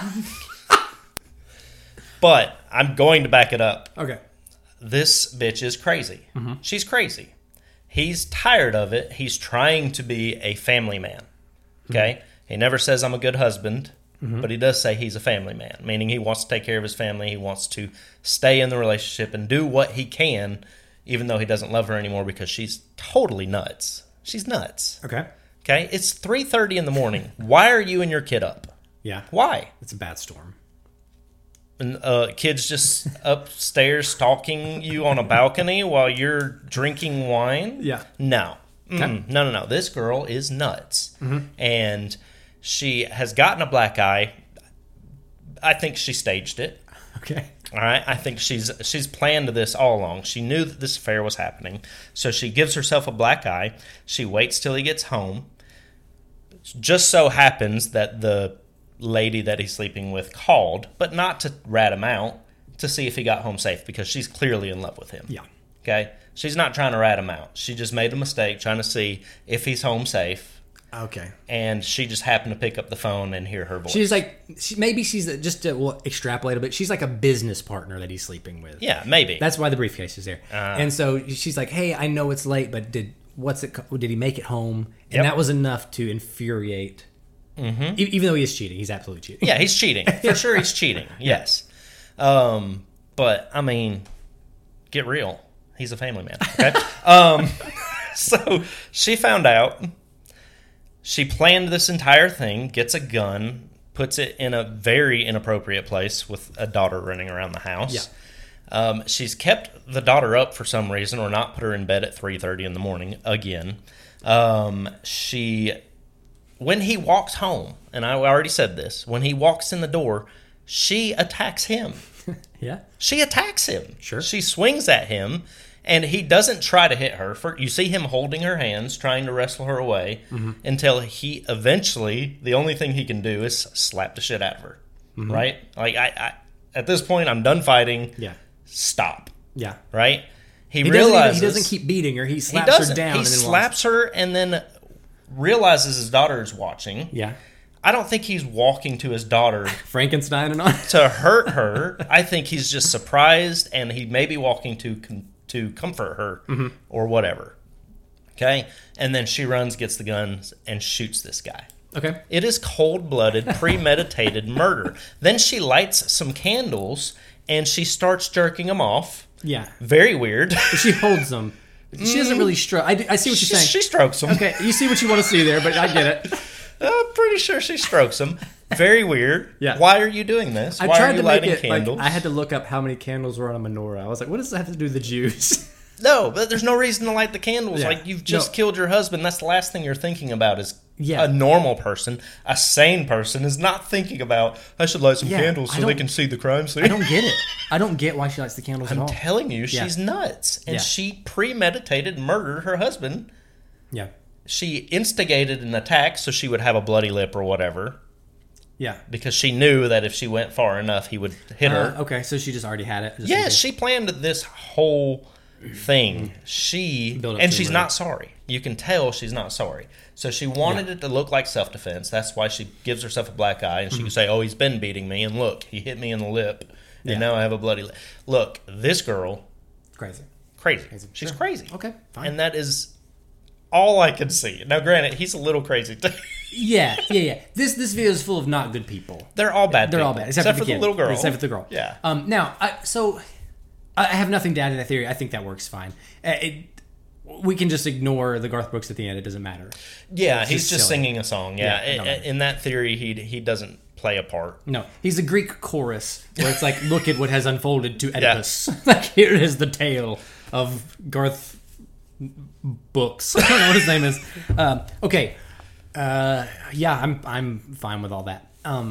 But I'm going to back it up. Okay. This bitch is crazy. Mm-hmm. She's crazy. He's tired of it. He's trying to be a family man, okay? Mm-hmm. He never says, I'm a good husband, but he does say he's a family man, meaning he wants to take care of his family. He wants to stay in the relationship and do what he can, even though he doesn't love her anymore because she's totally nuts. She's nuts. Okay, it's 3:30 in the morning. Why are you and your kid up? Yeah. Why? It's a bad storm. And kids just upstairs stalking you on a balcony while you're drinking wine? Yeah. No. Okay. No. This girl is nuts. Mm-hmm. And she has gotten a black eye. I think she staged it. Okay. All right. I think she's planned this all along. She knew that this affair was happening. So she gives herself a black eye. She waits till he gets home. Just so happens that the lady that he's sleeping with called, but not to rat him out, to see if he got home safe because she's clearly in love with him. Yeah. Okay? She's not trying to rat him out. She just made a mistake trying to see if he's home safe. Okay. And she just happened to pick up the phone and hear her voice. She's like, maybe she's just to extrapolate a bit. She's like a business partner that he's sleeping with. Yeah, maybe. That's why the briefcase is there. And so she's like, hey, I know it's late, but did he make it home? And that was enough to infuriate. Mm-hmm. Even though he is cheating, he's absolutely cheating. Yeah, he's cheating. For sure he's cheating. Yes. But, I mean, get real. He's a family man. Okay? So she found out. She planned this entire thing, gets a gun, puts it in a very inappropriate place with a daughter running around the house. She's kept the daughter up for some reason, or not put her in bed at 3:30 in the morning again. When he walks home, and I already said this, when he walks in the door, she attacks him. Yeah. She attacks him. Sure. She swings at him, and he doesn't try to hit her. You see him holding her hands, trying to wrestle her away, until he eventually, the only thing he can do is slap the shit out of her. Right? Like, I at this point, I'm done fighting. Yeah. Stop. Yeah. Right? He realizes... He doesn't keep beating her. He slaps her down. He slaps her and then realizes his daughter is watching. Yeah. I don't think he's walking to his daughter Frankenstein and on to hurt her. I think he's just surprised, and he may be walking to comfort her or whatever. Okay? And then she runs, gets the guns, and shoots this guy. Okay. It is cold-blooded, premeditated murder. Then she lights some candles, and she starts jerking them off. Yeah. Very weird. She holds them. She doesn't really stroke. I see what you're saying. She strokes them. Okay, you see what you want to see there, but I get it. I'm pretty sure she strokes them. Very weird. Yeah. Why are you doing this? I Why tried are you to lighting make it, candles? like, I had to look up how many candles were on a menorah. I was like, what does that have to do with the Jews? No, but there's no reason to light the candles. Yeah. Like, you've just killed your husband. That's the last thing you're thinking about is Yeah. a normal person. A sane person is not thinking about, I should light some Yeah, candles so they can see the crime scene. I don't get it. I don't get why she lights the candles at I'm all. telling you, she's nuts. And Yeah. she premeditated murdered her husband. Yeah. She instigated an attack so she would have a bloody lip or whatever. Yeah. Because she knew that if she went far enough, he would hit her. Okay, so she just already had it. Just Yes, she planned this whole thing. She's murder. not sorry. You can tell she's not sorry. So she wanted it to look like self-defense. That's why she gives herself a black eye, and she can say, oh, he's been beating me, and look, he hit me in the lip, and now I have a bloody lip. Look, this girl, Crazy. She's Sure. crazy. Okay, fine. And that is all I can see. Now, granted, he's a little crazy, too. Yeah. This video is full of not good people. They're all bad They're people. all bad, except for the kid. little girl. Except for the girl. Yeah. Now, I have nothing to add to that theory. I think that works fine. We can just ignore the Garth Brooks at the end. It doesn't matter. Yeah, It's he's just silly. singing a song. Yeah, in that theory, he doesn't play a part. No, he's a Greek chorus where it's like, look at what has unfolded to Oedipus. Like, here is the tale of Garth Books. I don't know what his name is. Okay. Yeah, I'm fine with all that.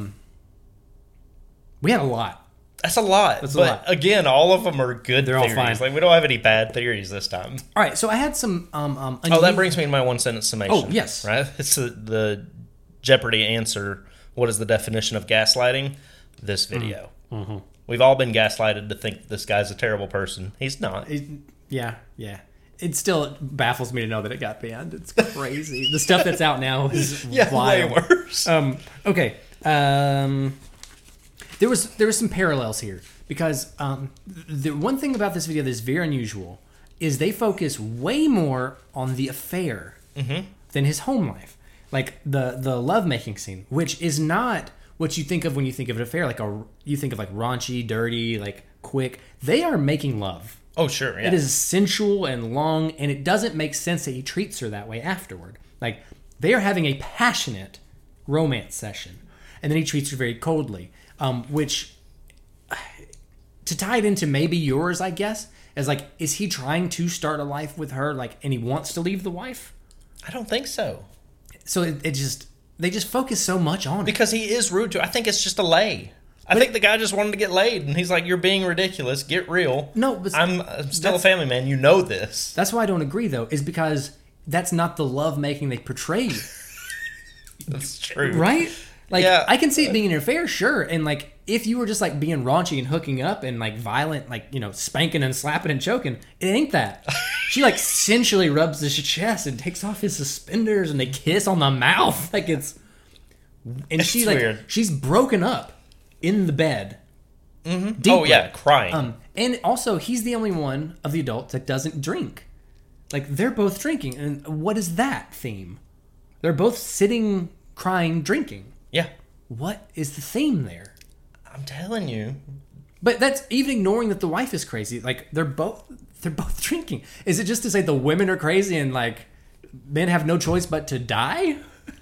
We had a lot. That's a lot. That's a but lot. again, all of them are good They're all theories. fine. Like, we don't have any bad theories this time. All right, so I had some. Oh, that brings me to my one sentence summation. Oh, yes. Right? It's the Jeopardy answer. What is the definition of gaslighting? This video. Mm-hmm. We've all been gaslighted to think this guy's a terrible person. He's not. Yeah. It still baffles me to know that it got banned. It's crazy. The stuff that's out now is wild. way worse. Okay. There was some parallels here because the one thing about this video that's very unusual is they focus way more on the affair than his home life. Like the lovemaking scene, which is not what you think of when you think of an affair. You think of like raunchy, dirty, like quick. They are making love. Oh, sure. Yeah. It is sensual and long, and it doesn't make sense that he treats her that way afterward. Like, they are having a passionate romance session, and then he treats her very coldly, which, to tie it into maybe yours, I guess, is like, is he trying to start a life with her, like, and he wants to leave the wife? I don't think so. So they just focus so much on it. Because he is rude to her. I think it's just a lay. I think the guy just wanted to get laid, and he's like, you're being ridiculous. Get real. No, but I'm still a family man. You know this. That's why I don't agree, though, is because that's not the love-making they portray. That's true. Right? Like, Yeah. I can see it being an affair, sure. And, like, if you were just, like, being raunchy and hooking up and, like, violent, like, you know, spanking and slapping and choking, it ain't that. She, like, sensually rubs his chest and takes off his suspenders and they kiss on the mouth. Like, it's... And It's she's, like, weird. she's broken up in the bed. Deeply. Oh, yeah, crying. And also, he's the only one of the adults that doesn't drink. Like, they're both drinking. And what is that theme? They're both sitting, crying, drinking. Yeah. What is the theme there? I'm telling you. But that's even ignoring that the wife is crazy. Like, they're both drinking. Is it just to say the women are crazy and, like, men have no choice but to die?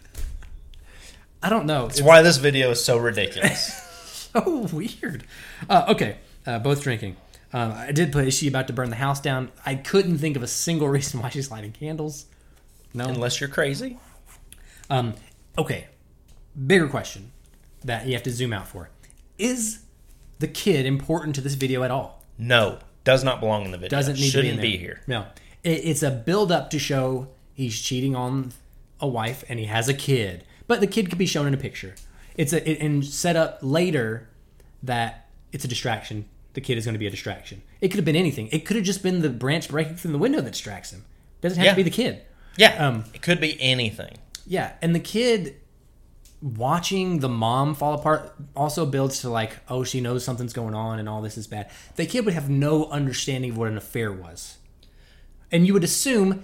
I don't know. It's why this video is so ridiculous. So weird. Okay, both drinking. I did put, is she about to burn the house down? I couldn't think of a single reason why she's lighting candles. No. Unless you're crazy. Okay. Bigger question that you have to zoom out for. Is the kid important to this video at all? No. Does not belong in the video. Doesn't need Shouldn't to be, be here. No. It's a build-up to show he's cheating on a wife and he has a kid. But the kid could be shown in a picture. And set up later that it's a distraction. The kid is going to be a distraction. It could have been anything. It could have just been the branch breaking through the window that distracts him. Doesn't have to be the kid. Yeah. It could be anything. Yeah. And the kid watching the mom fall apart also builds to like, oh, she knows something's going on and all this is bad. The kid would have no understanding of what an affair was. And you would assume,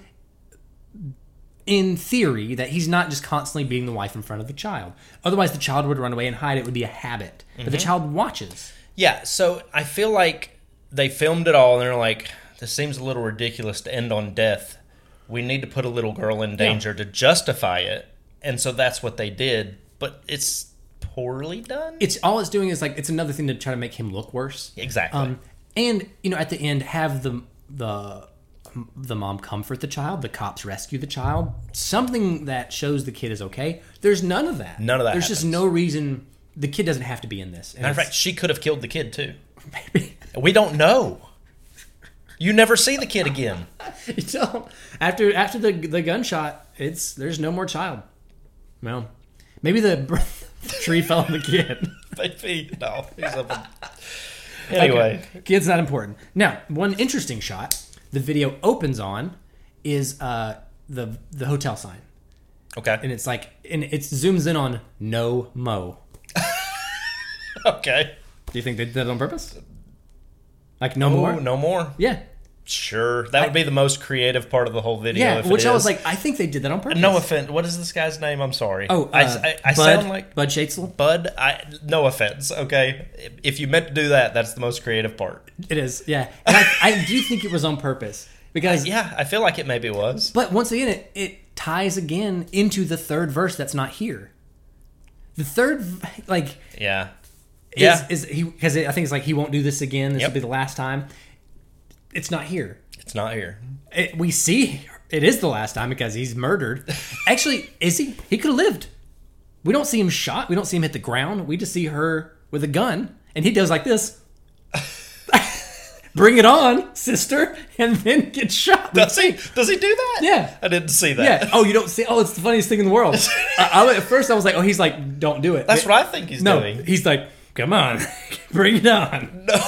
in theory, that he's not just constantly beating the wife in front of the child. Otherwise, the child would run away and hide. It would be a habit. But the child watches. Yeah, so I feel like they filmed it all and they're like, this seems a little ridiculous to end on death. We need to put a little girl in danger to justify it. And so that's what they did. But it's poorly done. All it's doing is like, it's another thing to try to make him look worse. Exactly. And, at the end, have the mom comfort the child, the cops rescue the child, something that shows the kid is okay. There's none of that. None of that There's happens. just no reason. The kid doesn't have to be in this. Matter of fact, she could have killed the kid too. Maybe. We don't know. You never see the kid again. You don't. After the gunshot, there's no more child. Well, maybe the tree fell on the kid. Maybe. No. Anyway. Okay. Kid's not important. Now, one interesting shot the video opens on is the hotel sign. Okay. And it's like, and it zooms in on no mo. Okay. Do you think they did that on purpose? Like no more? No more? Yeah. Sure. That would be the most creative part of the whole video. Yeah, if which it I was is. like, I think they did that on purpose. No offense. What is this guy's name? I'm sorry. Oh, I Bud, sound like Bud Shatzel? Bud. No offense. Okay. If you meant to do that, that's the most creative part. It is, yeah. And I do think it was on purpose. Because yeah, I feel like it maybe was. But once again, it ties again into the third verse that's not here. The third, like... Yeah. Is he, because I think it's like, he won't do this again. This will be the last time. It's not here. It's not here. We see it is the last time because he's murdered. Actually, is he? He could have lived. We don't see him shot. We don't see him hit the ground. We just see her with a gun. And he does like this. Bring it on, sister. And then gets shot. Does he do that? Yeah. I didn't see that. Yeah. Oh, you don't see? Oh, it's the funniest thing in the world. At first, I was like, oh, he's like, don't do it. That's what I think he's doing. No, he's like, come on. Bring it on. No.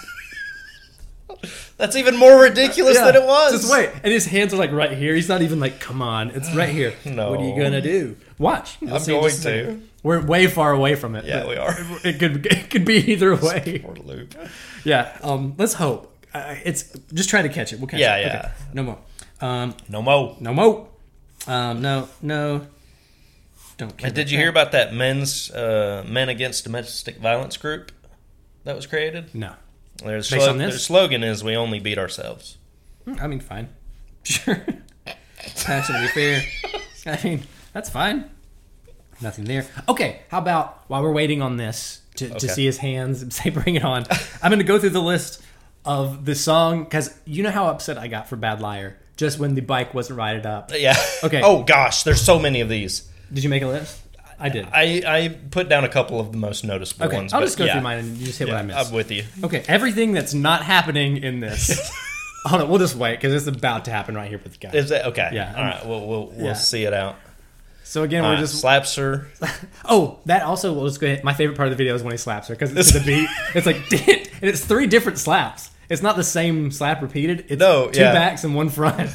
That's even more ridiculous than it was. Just wait. And his hands are like right here. He's not even like, come on. It's right here. No. What are you going to do? Watch. I'm going to. We're way far away from it. Yeah, we are. It could be either way. Poor loop. Yeah. Let's hope. It's just try to catch it. We'll catch it. Yeah. Okay. No more. No mo. No mo. No. Don't care. Did you hear about that Men Against Domestic Violence group that was created? No. Their this? slogan is, we only beat ourselves. I mean, fine. Sure. Passionately fair. I mean, that's fine. Nothing there. Okay, how about while we're waiting on this to see his hands and say bring it on, I'm going to go through the list of the song, because you know how upset I got for Bad Liar just when the bike wasn't righted up. Yeah. Okay. Oh, gosh, there's so many of these. Did you make a list? I did. I put down a couple of the most noticeable ones. I'll just go through mine and you just hit what I missed. I'm with you. Okay, everything that's not happening in this. Hold on, we'll just wait because it's about to happen right here with the guy. Is it okay? Yeah. All right. We'll see it out. So again, we're just slaps her. Oh, that also. We'll just go ahead. My favorite part of the video is when he slaps her because it's the beat. It's like and it's 3 different slaps. It's not the same slap repeated. It's 2 backs and 1 front.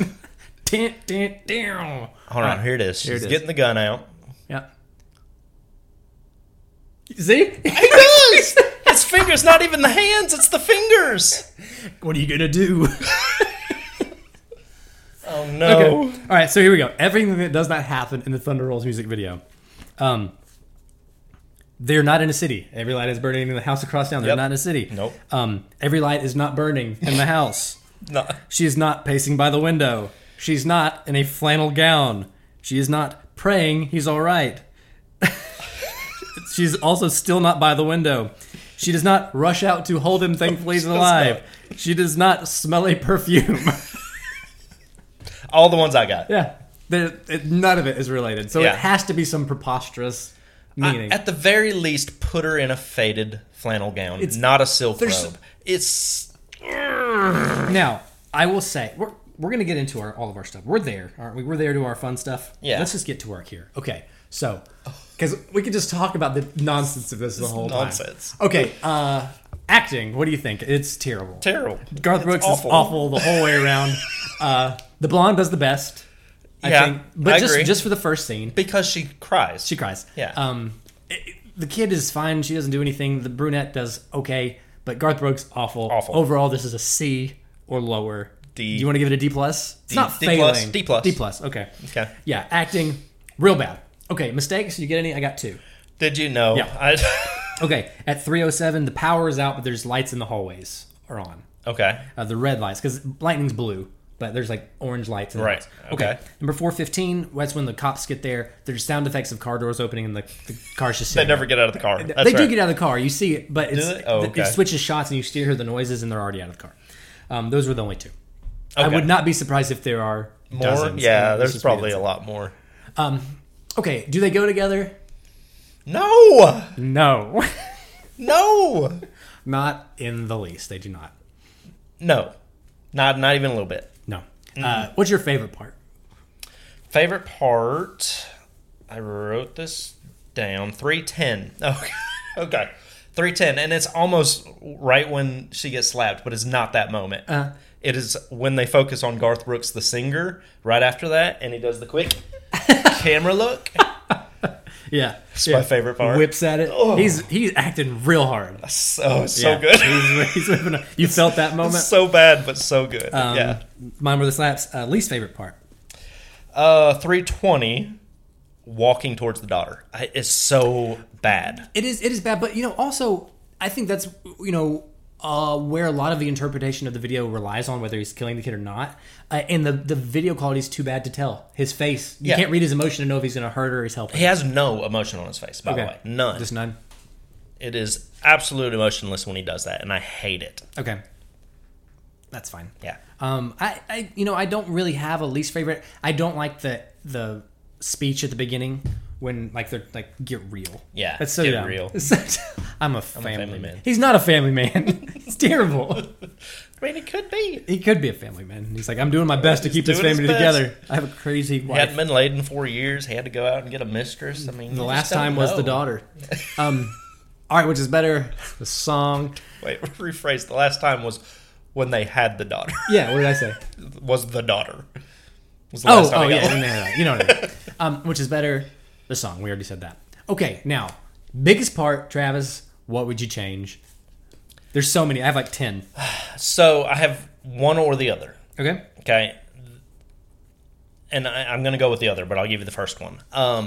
Hold on, here it is. She's getting the gun out. Yeah. See? He does! His fingers, not even the hands, it's the fingers. What are you gonna do? Oh no. Okay. All right, so here we go. Everything that does not happen in the Thunder Rolls music video. They're not in a city. Every light is burning in the house across town. They're not in a city. Nope. Every light is not burning in the house. No. She is not pacing by the window. She's not in a flannel gown. She is not praying he's all right. She's also still not by the window. She does not rush out to hold him, thankfully he's alive. She does not smell a perfume. All the ones I got. Yeah. None of it is related. So it has to be some preposterous meaning. At the very least, put her in a faded flannel gown, not a silk robe. It's... Now, I will say, we're going to get into all of our stuff. We're there, aren't we? We're there to our fun stuff. Yeah. Let's just get to work here. Okay. So, because we could just talk about the nonsense of this the whole time. Nonsense. Okay. Acting, what do you think? It's terrible. Terrible. Garth Brooks is awful the whole way around. The blonde does the best, I think. But I agree. just for the first scene. Because she cries. She cries. Yeah. The kid is fine. She doesn't do anything. The brunette does okay. But Garth Brooks, awful. Awful. Overall, this is a C or lower. D. Do you want to give it a D plus? It's not D failing. plus. D plus. D plus. Okay. Okay. Yeah. Acting, real bad. Okay. Mistakes. You get any? I got 2. Did you know? Yeah. Okay. At 3:07, the power is out, but there's lights in the hallways are on. Okay. The red lights, because lightning's blue, but there's like orange lights. In Right. Okay. Number 4:15. That's when the cops get there. There's sound effects of car doors opening, and the car's just They sitting never there. get out of the car. That's They do right. get out of the car. You see it, but it's, they? Oh, okay. it switches shots, and you still hear the noises, and they're already out of the car. Those were the only 2. I Okay. would not be surprised if there are More? dozens. Yeah, and there's this is probably weird. a lot more. Okay, do they go together? No! No. No! Not in the least. They do not. No. Not even a little bit. No. What's your favorite part? Favorite part, I wrote this down, 3:10. Okay. Okay. 3:10, and it's almost right when she gets slapped, but it's not that moment. It is when they focus on Garth Brooks, the singer, right after that, and he does the quick camera look. Yeah. It's my favorite part. Whips at it. Oh. He's acting real hard. So Yeah. good. He's whipping up. You felt that moment? So bad, but so good. Yeah. Mine were the slaps. Least favorite part. 3:20, walking towards the daughter. It's so bad. It is bad, but also I think that's where a lot of the interpretation of the video relies on, whether he's killing the kid or not. And the video quality is too bad to tell. His face, you can't read his emotion to know if he's going to hurt her or he's helping. He has no emotion on his face, by the way. None. Just none. It is absolute emotionless when he does that, and I hate it. Okay, that's fine. Yeah. I don't really have a least favorite. I don't like the speech at the beginning when they're get real. Yeah, that's so get dumb. real. I'm a family man. He's not a family man. It's terrible. I mean, it could be. He could be a family man. He's like, I'm doing my best to keep this doing his family best. together. I have a crazy He wife. hadn't been laid in 4 years. He had to go out and get a mistress. I mean, The you last just don't time was know. the daughter. All right, which is better? The song. Wait, rephrase. The last time was when they had the daughter. Yeah, what did I say? Was the daughter. Was the last time he got one. No. You know what I mean. Which is better? The song. We already said that. Okay, now, biggest part, Travis, what would you change? There's so many. I have 10. So I have one or the other. Okay. Okay. And I'm going to go with the other, but I'll give you the first one.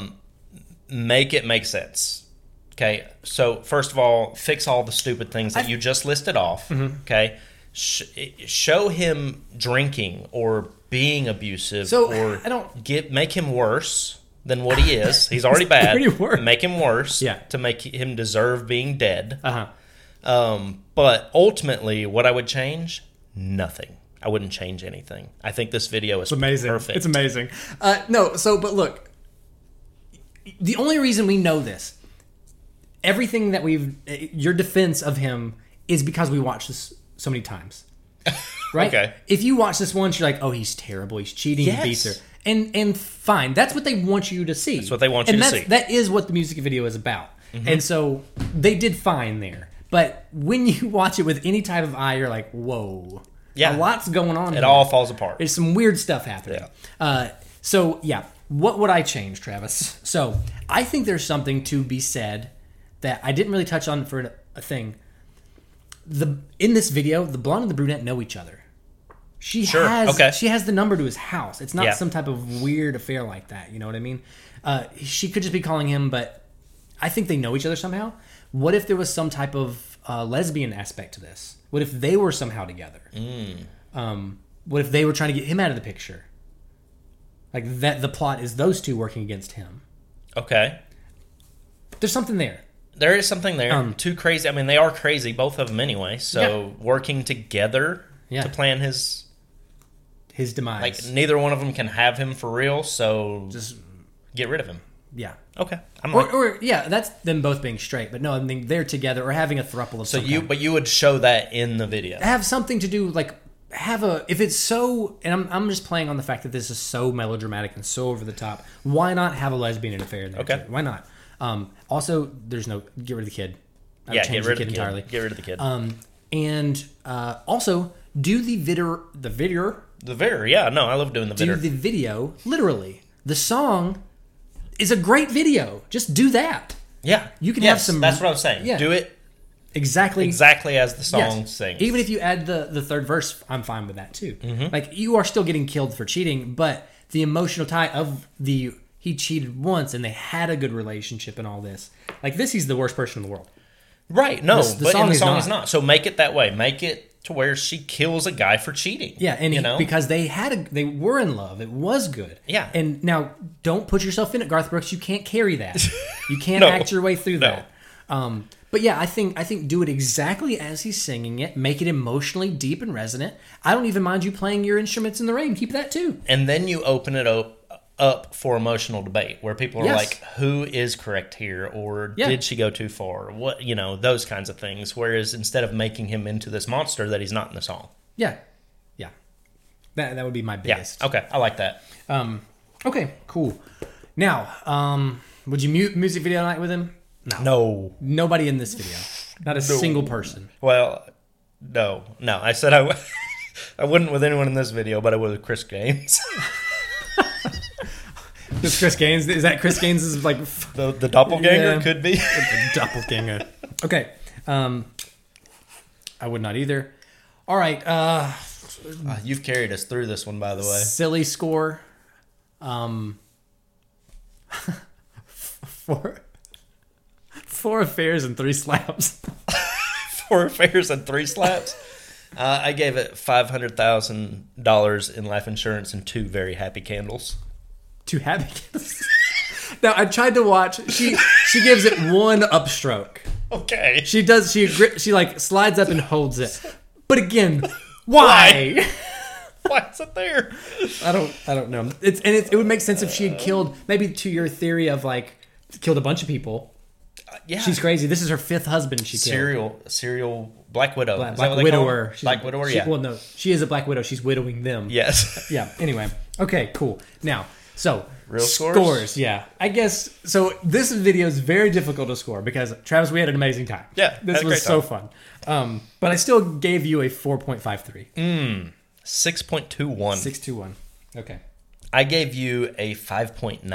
Make it make sense. Okay. So first of all, fix all the stupid things that you just listed off. Mm-hmm. Okay. Show him drinking or being abusive, So, or I don't- make him worse than what he is. He's already bad. pretty worse. Make him worse. Yeah. To make him deserve being dead. Uh-huh. But ultimately, what I would change? Nothing. I wouldn't change anything. I think this video is Amazing. perfect. It's amazing. But look, the only reason we know this, everything that your defense of him is because we watched this so many times. Right? Okay. If you watch this once, you're like, oh, he's terrible. He's cheating. Yes. He beats her. And fine. That's what they want you to see. That's what they want you to see. That is what the music video is about. Mm-hmm. And so they did fine there. But when you watch it with any type of eye, you're like, whoa. Yeah. A lot's going on. It all falls apart. There's some weird stuff happening. Yeah. What would I change, Travis? So, I think there's something to be said that I didn't really touch on for a thing. In this video, the blonde and the brunette know each other. She has the number to his house. It's not some type of weird affair like that. You know what I mean? She could just be calling him, but I think they know each other somehow. What if there was some type of lesbian aspect to this? What if they were somehow together? What if they were trying to get him out of the picture? Like that, the plot is those two working against him. Okay. There's something there. There is something there. Too crazy. I mean, they are crazy, both of them anyway. So working together to plan his demise. Like, neither one of them can have him for real, so just get rid of him. Yeah. Okay. That's them both being straight, but no, I mean they're together or having a throuple of some kind. But you would show that in the video. Have something to do, like, if it's so, and I'm just playing on the fact that this is so melodramatic and so over the top, why not have a lesbian affair in there? Okay. Too? Why not? Also, get rid of the kid. Get rid of the kid entirely. Get rid of the kid. And also, do the video. The video, yeah. No, I love doing the video. Do the video, literally. The song is a great video. Just do that. Yeah. You can have some... That's what I was saying. Yeah. Do it exactly as the song sings. Even if you add the third verse, I'm fine with that too. Mm-hmm. Like, you are still getting killed for cheating, but the emotional tie of he cheated once and they had a good relationship and all this. Like, this, he's the worst person in the world. Right, no, but in the song is not. So make it that way. Make it to where she kills a guy for cheating. Yeah, and because they were in love. It was good. Yeah. And now, don't put yourself in it, Garth Brooks. You can't carry that. You can't act your way through that. But yeah, I think do it exactly as he's singing it. Make it emotionally deep and resonant. I don't even mind you playing your instruments in the rain. Keep that too. And then you open it up for emotional debate where people are like, who is correct here, or did she go too far, what, those kinds of things, whereas instead of making him into this monster that he's not in the song. That would be my biggest. Okay, I like that. Okay, cool. Now, would you mute music video night with him? No. Nobody in this video. Not a single person. Well, no. I said I wouldn't with anyone in this video, but I would with Chris Gaines. Is Chris Gaines? Is that Chris Gaines? Is like the doppelganger? Could be the doppelganger. Okay, I would not either. All right, you've carried us through this one, by the way. Silly score. Four affairs and 3 slaps. 4 affairs and 3 slaps. I gave it $500,000 in life insurance and 2 very happy candles. 2 happy candles. Now, I tried to watch. She gives it 1 upstroke. Okay. She does. She like slides up and holds it. But again, why? Why is it there? I don't know. It would make sense if she had killed, maybe to your theory of like killed a bunch of people. Yeah. She's crazy. This is her 5th husband she killed. Serial Black Widow. Black widower. Black widower, yeah. Well, no, she is a Black Widow. She's widowing them. Yes. Yeah. Anyway. Okay, cool. Now, so real scores? Yeah. I guess so. This video is very difficult to score because Travis, we had an amazing time. Yeah. This was so fun. But I still gave you a 4.53. 6.21. 6.21. Okay. I gave you a 5.99.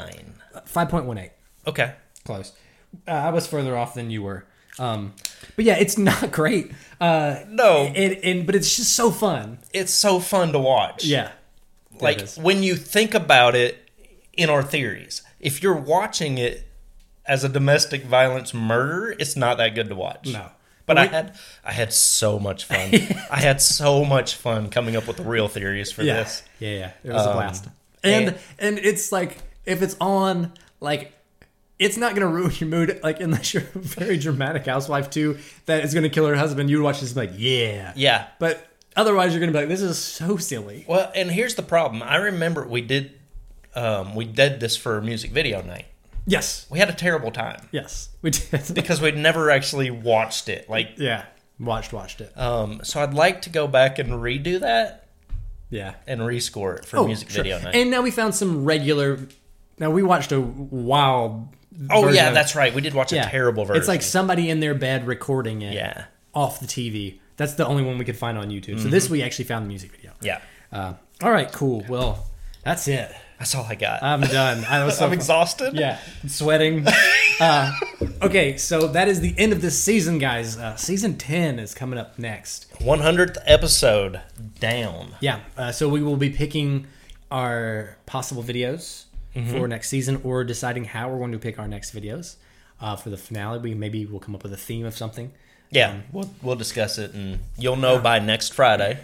5.18. Okay. Close. I was further off than you were. But yeah, it's not great. No. But it's just so fun. It's so fun to watch. Yeah. Like, when you think about it in our theories, if you're watching it as a domestic violence murder, it's not that good to watch. No. But I had so much fun. I had so much fun coming up with the real theories for this. Yeah. It was a blast. And it's like, if it's on, like, it's not going to ruin your mood, like, unless you're a very dramatic housewife, too, that is going to kill her husband. You would watch this and be like, yeah. Yeah. But otherwise, you're going to be like, this is so silly. Well, and here's the problem. I remember we did this for music video night. Yes. We had a terrible time. Yes, we did. Because we'd never actually watched it. Like, yeah, watched it. So I'd like to go back and redo that. Yeah. And rescore it for music video night. And now we found some regular... Now, we watched a wild... Oh, yeah, that's right. We did watch a terrible version. It's like somebody in their bed recording it off the TV. That's the only one we could find on YouTube. Mm-hmm. So this we actually found the music video. Yeah. All right, cool. Well, that's it. That's all I got. I'm done. I'm exhausted. Yeah, I'm sweating. Okay, so that is the end of this season, guys. Season 10 is coming up next. 100th episode down. Yeah, so we will be picking our possible videos for next season, or deciding how we're going to pick our next videos for the finale. We'll come up with a theme of something. Yeah, we'll discuss it, and you'll know by next Friday.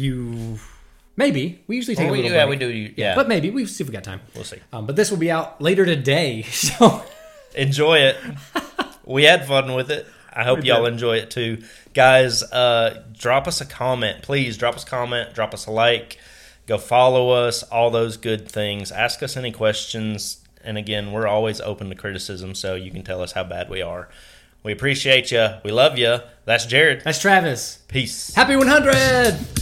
Maybe. We usually take a little break. Yeah, we do. Yeah. But maybe. We'll see if we got time. We'll see. But this will be out later today, so... Enjoy it. We had fun with it. I hope y'all enjoy it too. Guys, drop us a comment. Please drop us a comment. Drop us a like. Go follow us. All those good things. Ask us any questions. And again, we're always open to criticism, so you can tell us how bad we are. We appreciate you. We love you. That's Jared. That's Travis. Peace. Happy 100!